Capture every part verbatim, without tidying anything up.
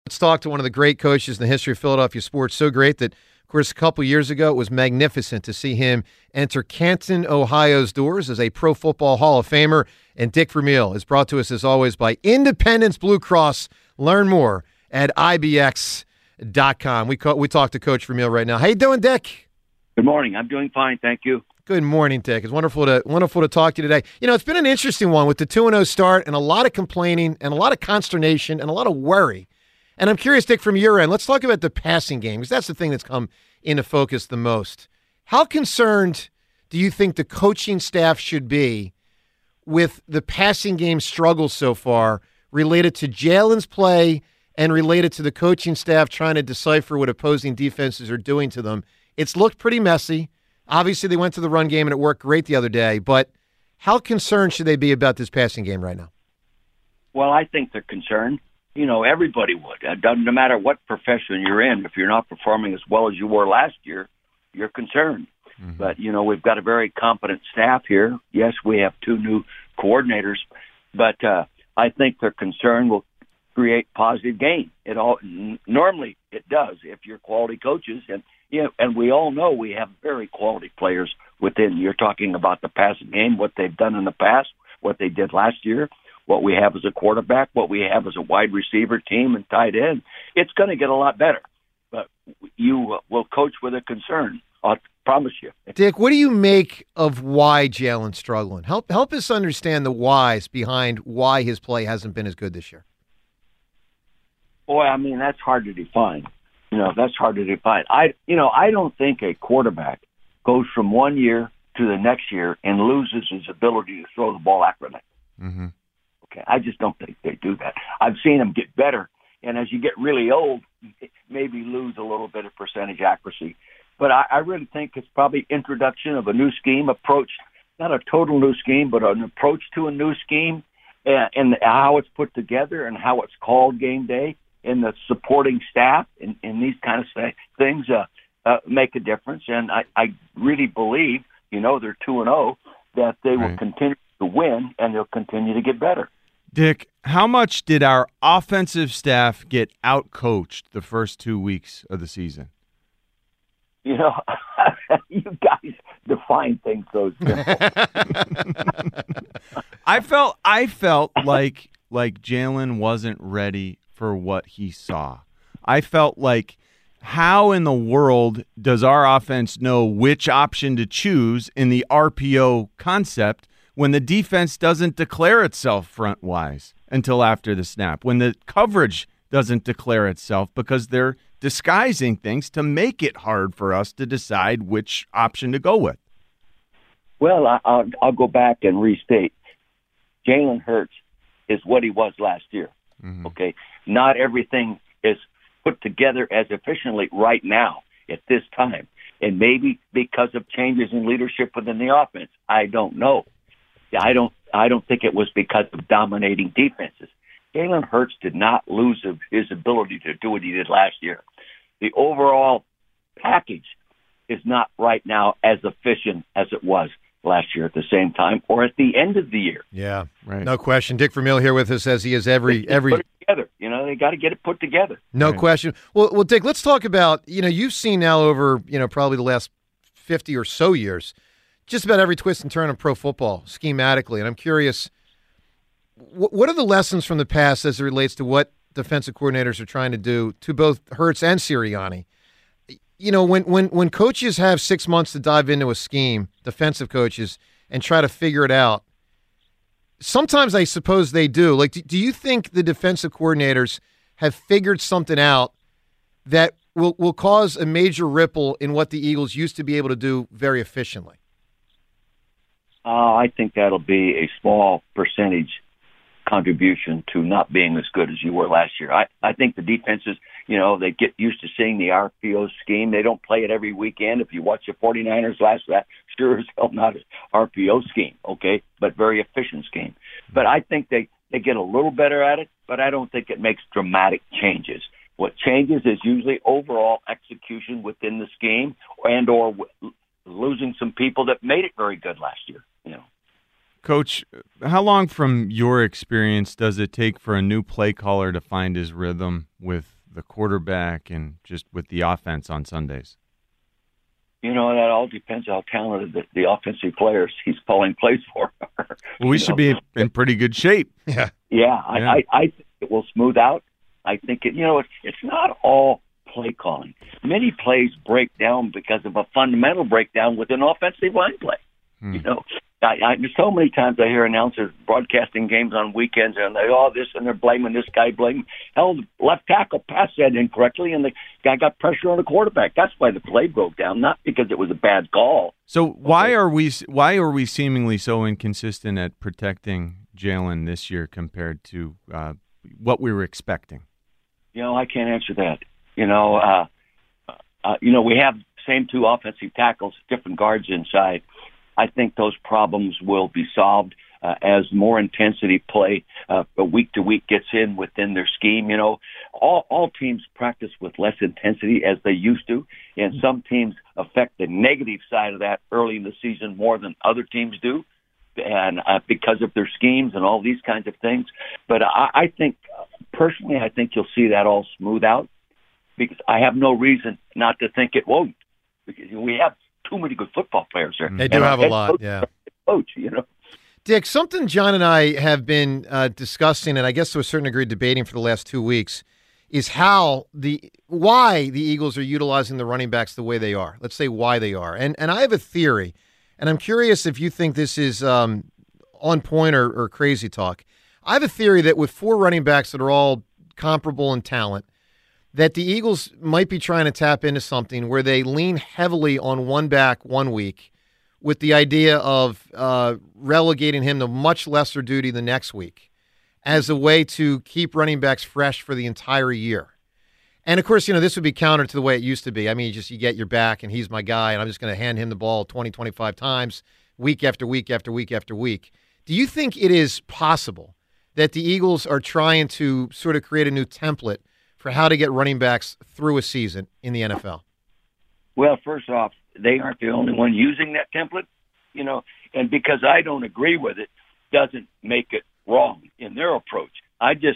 Let's talk to one of the great coaches in the history of Philadelphia sports. So great that, of course, a couple years ago, it was magnificent to see him enter Canton, Ohio's doors as a Pro Football Hall of Famer. And Dick Vermeil is brought to us, as always, by Independence Blue Cross. Learn more at I B X dot com. We call, we talk to Coach Vermeil right now. How you doing, Dick? Good morning. I'm doing fine, thank you. Good morning, Dick. It's wonderful to wonderful to talk to you today. You know, it's been an interesting one with the two and oh start and a lot of complaining and a lot of consternation and a lot of worry. And I'm curious, Dick, from your end, let's talk about the passing game, because that's the thing that's come into focus the most. How concerned do you think the coaching staff should be with the passing game struggles so far related to Jalen's play and related to the coaching staff trying to decipher what opposing defenses are doing to them? It's looked pretty messy. Obviously, they went to the run game, and it worked great the other day. But how concerned should they be about this passing game right now? Well, I think they're concerned. You know, everybody would. It doesn't no matter what profession you're in. If you're not performing as well as you were last year, you're concerned. Mm-hmm. But, you know, we've got a very competent staff here. Yes, we have two new coordinators. But uh, I think their concern will create positive gain. It all n- Normally, it does if you're quality coaches. And, you know, and we all know we have very quality players within. You're talking about the passing game, what they've done in the past, what they did last year, what we have as a quarterback, what we have as a wide receiver team and tight end. It's going to get a lot better. But you will coach with a concern, I promise you. Dick, what do you make of why Jalen's struggling? Help help us understand the whys behind why his play hasn't been as good this year. Boy, I mean, that's hard to define. You know, that's hard to define. I, you know, I don't think a quarterback goes from one year to the next year and loses his ability to throw the ball accurately. Mm-hmm. Okay, I just don't think they do that. I've seen them get better, and as you get really old, maybe lose a little bit of percentage accuracy. But I, I really think it's probably introduction of a new scheme approach, not a total new scheme, but an approach to a new scheme, and, and how it's put together and how it's called game day, and the supporting staff and, and these kind of things uh, uh, make a difference. And I, I really believe, you know, they're two and oh, that they right. will continue to win and they'll continue to get better. Dick, how much did our offensive staff get out-coached the first two weeks of the season? You know, you guys define things so simple. I felt I felt like like Jalen wasn't ready for what he saw. I felt like, how in the world does our offense know which option to choose in the R P O concept when the defense doesn't declare itself front-wise until after the snap, when the coverage doesn't declare itself because they're disguising things to make it hard for us to decide which option to go with? Well, I, I'll, I'll go back and restate. Jalen Hurts is what he was last year, mm-hmm. okay? Not everything is put together as efficiently right now at this time, and maybe because of changes in leadership within the offense. I don't know. I don't I don't think it was because of dominating defenses. Jalen Hurts did not lose his ability to do what he did last year. The overall package is not right now as efficient as it was last year at the same time or at the end of the year. Yeah, right. No question. Dick Vermeil here with us as he is every every. Put it together. You know, they got to get it put together. No right. question. Well, well, Dick, let's talk about, you know, you've seen now over, you know, probably the last fifty or so years, just about every twist and turn of pro football schematically. And I'm curious, what are the lessons from the past as it relates to what defensive coordinators are trying to do to both Hurts and Sirianni? You know, when, when, when coaches have six months to dive into a scheme, defensive coaches, and try to figure it out, sometimes I suppose they do. Like, do, do you think the defensive coordinators have figured something out that will, will cause a major ripple in what the Eagles used to be able to do very efficiently? Uh, I think that'll be a small percentage contribution to not being as good as you were last year. I, I think the defenses, you know, they get used to seeing the R P O scheme. They don't play it every weekend. If you watch the 49ers last, that sure as hell not an R P O scheme, okay, but very efficient scheme. But I think they, they get a little better at it, but I don't think it makes dramatic changes. What changes is usually overall execution within the scheme and or w- losing some people that made it very good last year, you know. Coach, how long from your experience does it take for a new play caller to find his rhythm with the quarterback and just with the offense on Sundays? You know, that all depends how talented the, the offensive players he's calling plays for are. Well, we You should know? be in pretty good shape. Yeah. Yeah, I, Yeah. I, I think it will smooth out. I think it, you know, it's, it's not all play calling. Many plays break down because of a fundamental breakdown with an offensive line play. Hmm. You know, I, I, there's so many times I hear announcers broadcasting games on weekends, and they all this and they're blaming this guy, blaming hell, the left tackle passed that incorrectly, and the guy got pressure on the quarterback. That's why the play broke down, not because it was a bad call. So why are we why are we seemingly so inconsistent at protecting Jalen this year compared to uh, what we were expecting? You know, I can't answer that. You know, uh, uh, you know, we have same two offensive tackles, different guards inside. I think those problems will be solved uh, as more intensity play uh, week to week gets in within their scheme. You know, all all teams practice with less intensity as they used to, and some teams affect the negative side of that early in the season more than other teams do, and uh, because of their schemes and all these kinds of things. But I, I think, personally, I think you'll see that all smooth out, because I have no reason not to think it won't. Because we have too many good football players there. They do And our have a head lot, coach, yeah. Coach, you know. Dick, something John and I have been uh, discussing, and I guess to a certain degree debating for the last two weeks, is how the why the Eagles are utilizing the running backs the way they are. Let's say why they are, and and I have a theory, and I'm curious if you think this is um, on point or, or crazy talk. I have a theory that with four running backs that are all comparable in talent, that the Eagles might be trying to tap into something where they lean heavily on one back one week with the idea of uh, relegating him to much lesser duty the next week as a way to keep running backs fresh for the entire year. And, of course, you know, this would be counter to the way it used to be. I mean, you just you get your back, and he's my guy, and I'm just going to hand him the ball twenty, twenty-five times week after week after week after week. Do you think it is possible that the Eagles are trying to sort of create a new template for how to get running backs through a season in the N F L? Well, first off, they aren't the only one using that template, you know, and because I don't agree with it doesn't make it wrong in their approach. I just,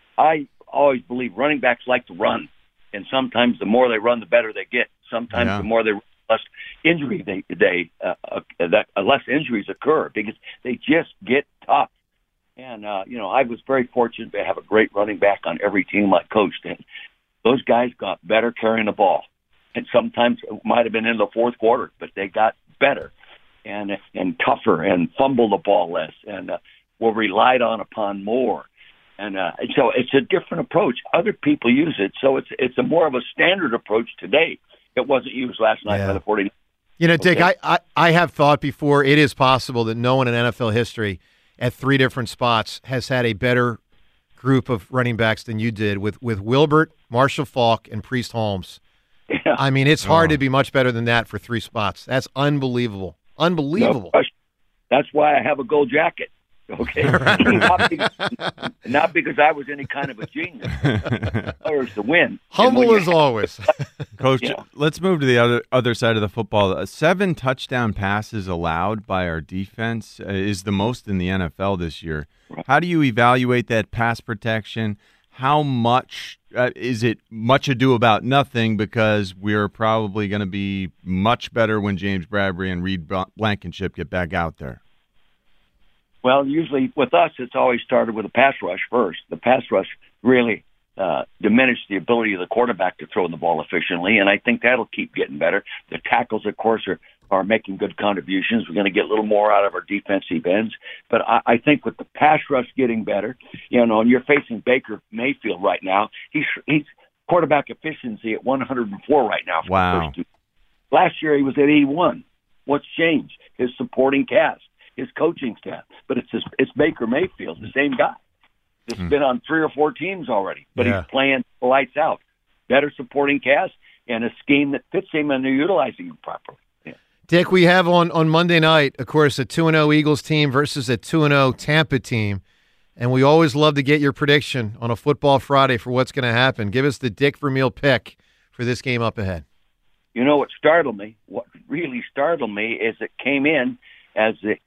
I always believe running backs like to run, and sometimes the more they run, the better they get. Sometimes Yeah. the more they run, less injury they, they uh, uh, that uh, less injuries occur because they just get tough. And, uh, you know, I was very fortunate to have a great running back on every team I coached, and those guys got better carrying the ball. And sometimes it might have been in the fourth quarter, but they got better and and tougher and fumbled the ball less and uh, were relied on upon more. And uh, so it's a different approach. Other people use it, so it's it's a more of a standard approach today. It wasn't used last night Yeah. by the forty. You know, Dick, Okay. I, I, I have thought before it is possible that no one in N F L history at three different spots has had a better group of running backs than you did with, with Wilbert, Marshall Faulk, and Priest Holmes. Yeah. I mean, it's hard Oh. to be much better than that for three spots. That's unbelievable. No Unbelievable. question. That's why I have a gold jacket. Okay, not, because, not because I was any kind of a genius. Players to win. And Humble when you as always. Coach, Yeah. let's move to the other other side of the football. Uh, Seven touchdown passes allowed by our defense uh, is the most in the N F L this year. How do you evaluate that pass protection? How much uh, is it much ado about nothing because we're probably going to be much better when James Bradbury and Reed Blankenship get back out there? Well, usually with us, it's always started with a pass rush first. The pass rush really uh, diminished the ability of the quarterback to throw the ball efficiently, and I think that'll keep getting better. The tackles, of course, are, are making good contributions. We're going to get a little more out of our defensive ends. But I, I think with the pass rush getting better, you know, and you're facing Baker Mayfield right now, he's, he's quarterback efficiency at one hundred four right now. For Wow. The first two. Last year he was at eighty-one. What's changed? His supporting cast, his coaching staff. But it's his, it's Baker Mayfield, the same guy. It's Hmm. been on three or four teams already, but Yeah. he's playing lights out. Better supporting cast and a scheme that fits him, and they're utilizing him properly. Yeah. Dick, we have on, on Monday night, of course, a two and oh Eagles team versus a two and oh Tampa team. And we always love to get your prediction on a Football Friday for what's going to happen. Give us the Dick Vermeil pick for this game up ahead. You know what startled me? What really startled me is it came in as the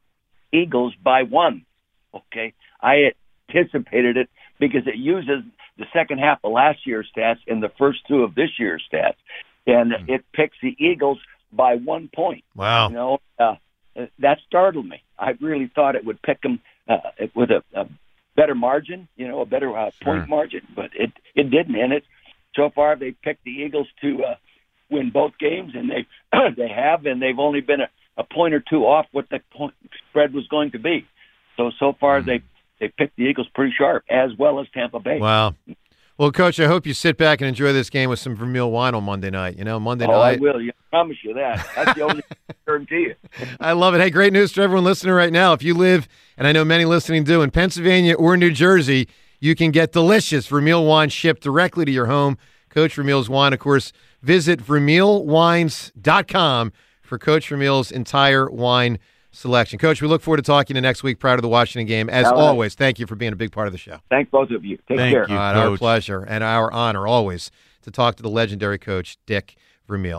Eagles by one. Okay, I anticipated it because it uses the second half of last year's stats and the first two of this year's stats, and mm. it picks the Eagles by one point. Wow. You know, uh, that startled me. I really thought it would pick them uh, with a, a better margin, you know, a better uh, point sure. margin, but it it didn't. And it so far they picked the Eagles to uh, win both games, and they they have, and they've only been a, a point or two off what the point spread was going to be. So so far mm. they they picked the Eagles pretty sharp, as well as Tampa Bay. Wow. Well, Coach, I hope you sit back and enjoy this game with some Vermeil wine on Monday night. You know, Monday oh, night. I will. I promise you that. That's the only guarantee you. I love it. Hey, great news to everyone listening right now. If you live, and I know many listening do, in Pennsylvania or New Jersey, you can get delicious Vermeil wine shipped directly to your home. Coach Vermeil's wine, of course, visit vermeil wines dot com for Coach Vermeil's entire wine selection. Coach, we look forward to talking to you next week prior to the Washington game. As right. always, thank you for being a big part of the show. Thanks, both of you. Take thank care. You, All right, our pleasure and our honor always to talk to the legendary coach, Dick Vermeil.